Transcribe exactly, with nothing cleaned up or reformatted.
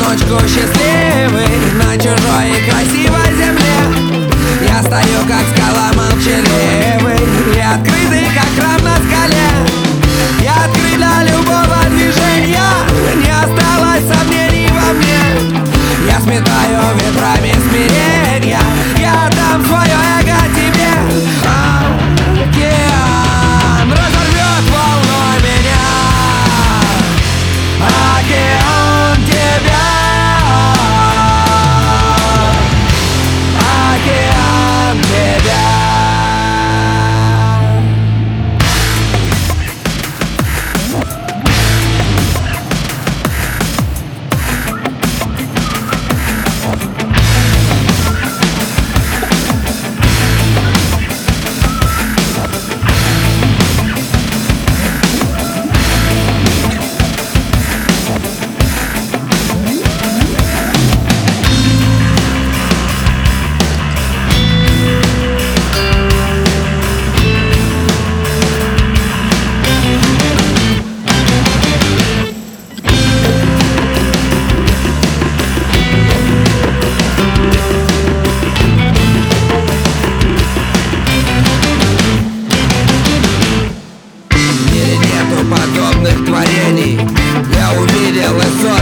одиночку счастливый на чужой и красивой земле. Я стою как скала молчаливый и открытый как храм на скале. Я открыт для любого движения, не осталось сомнений во мне. Я сметаю ветрами смирения, я отдам свое эго тебе. Океан разорвет волной меня, океан тебя, океан тебя. Подобных творений я увидел и сон.